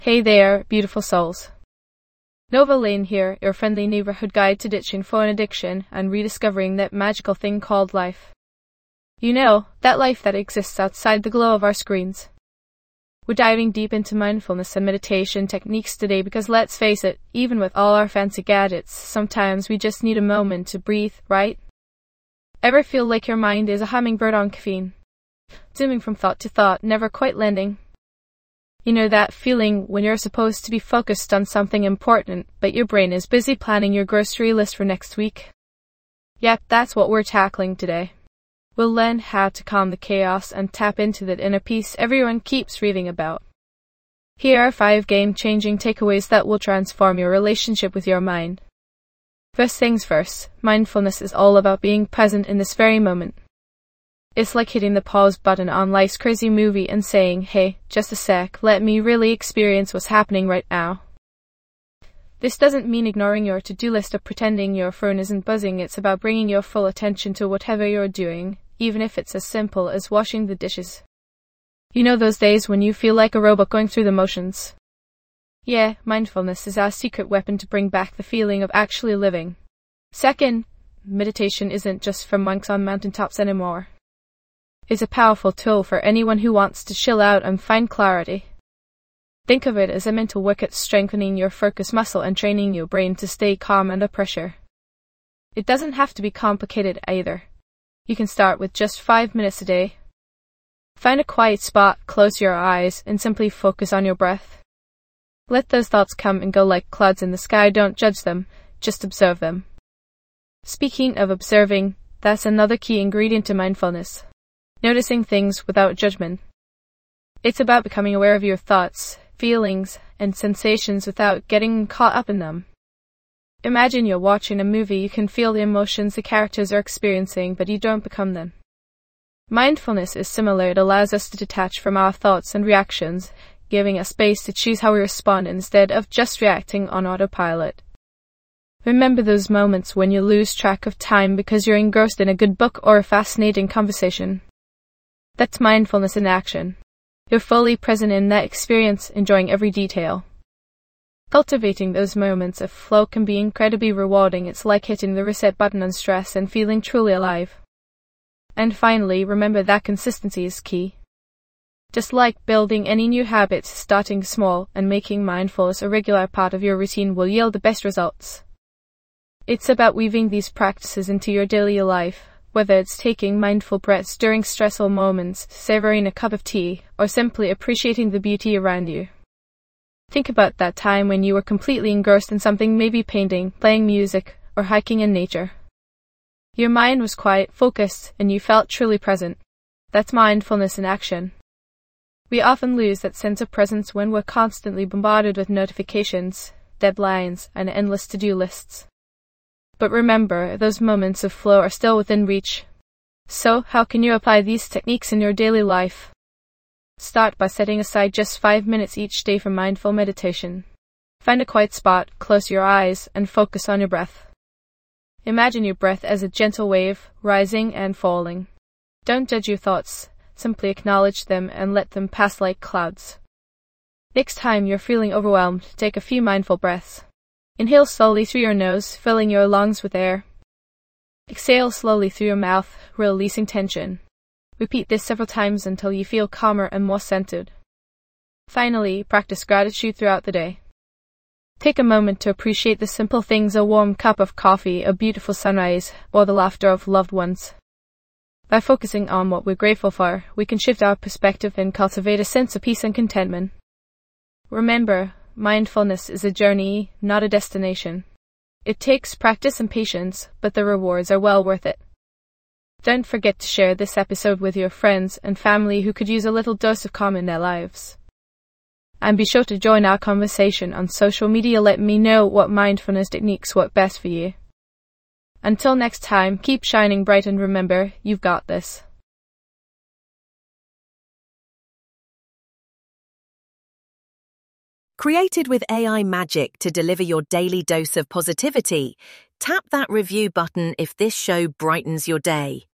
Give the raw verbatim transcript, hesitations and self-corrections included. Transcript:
Hey there, beautiful souls. Nova Lane here, your friendly neighborhood guide to ditching phone addiction and rediscovering that magical thing called life. You know, that life that exists outside the glow of our screens. We're diving deep into mindfulness and meditation techniques today because let's face it, even with all our fancy gadgets, sometimes we just need a moment to breathe, right? Ever feel like your mind is a hummingbird on caffeine? Zooming from thought to thought, never quite landing? You know that feeling when you're supposed to be focused on something important, but your brain is busy planning your grocery list for next week? Yep, that's what we're tackling today. We'll learn how to calm the chaos and tap into that inner peace everyone keeps reading about. Here are five game-changing takeaways that will transform your relationship with your mind. First things first, mindfulness is all about being present in this very moment. It's like hitting the pause button on life's crazy movie and saying, hey, just a sec, let me really experience what's happening right now. This doesn't mean ignoring your to-do list or pretending your phone isn't buzzing. It's about bringing your full attention to whatever you're doing, even if it's as simple as washing the dishes. You know those days when you feel like a robot going through the motions? Yeah, mindfulness is our secret weapon to bring back the feeling of actually living. Second, meditation isn't just for monks on mountaintops anymore. It's a powerful tool for anyone who wants to chill out and find clarity. Think of it as a mental workout, strengthening your focus muscle and training your brain to stay calm under pressure. It doesn't have to be complicated either. You can start with just five minutes a day. Find a quiet spot, close your eyes, and simply focus on your breath. Let those thoughts come and go like clouds in the sky. Don't judge them, just observe them. Speaking of observing, that's another key ingredient to mindfulness. Noticing things without judgment. It's about becoming aware of your thoughts, feelings, and sensations without getting caught up in them. Imagine you're watching a movie. You can feel the emotions the characters are experiencing, but you don't become them. Mindfulness is similar. It allows us to detach from our thoughts and reactions, giving us space to choose how we respond instead of just reacting on autopilot. Remember those moments when you lose track of time because you're engrossed in a good book or a fascinating conversation? That's mindfulness in action. You're fully present in that experience, enjoying every detail. Cultivating those moments of flow can be incredibly rewarding. It's like hitting the reset button on stress and feeling truly alive. And finally, remember that consistency is key. Just like building any new habit, starting small and making mindfulness a regular part of your routine will yield the best results. It's about weaving these practices into your daily life. Whether it's taking mindful breaths during stressful moments, savoring a cup of tea, or simply appreciating the beauty around you. Think about that time when you were completely engrossed in something, maybe painting, playing music, or hiking in nature. Your mind was quiet, focused, and you felt truly present. That's mindfulness in action. We often lose that sense of presence when we're constantly bombarded with notifications, deadlines, and endless to-do lists. But remember, those moments of flow are still within reach. So, how can you apply these techniques in your daily life? Start by setting aside just five minutes each day for mindful meditation. Find a quiet spot, close your eyes, and focus on your breath. Imagine your breath as a gentle wave, rising and falling. Don't judge your thoughts, simply acknowledge them and let them pass like clouds. Next time you're feeling overwhelmed, take a few mindful breaths. Inhale slowly through your nose, filling your lungs with air. Exhale slowly through your mouth, releasing tension. Repeat this several times until you feel calmer and more centered. Finally, practice gratitude throughout the day. Take a moment to appreciate the simple things: a warm cup of coffee, a beautiful sunrise, or the laughter of loved ones. By focusing on what we're grateful for, we can shift our perspective and cultivate a sense of peace and contentment. Remember, mindfulness is a journey, not a destination. It takes practice and patience, but the rewards are well worth it. Don't forget to share this episode with your friends and family who could use a little dose of calm in their lives. And be sure to join our conversation on social media. Let me know what mindfulness techniques work best for you. Until next time, keep shining bright and remember, you've got this. Created with A I magic to deliver your daily dose of positivity, tap that review button if this show brightens your day.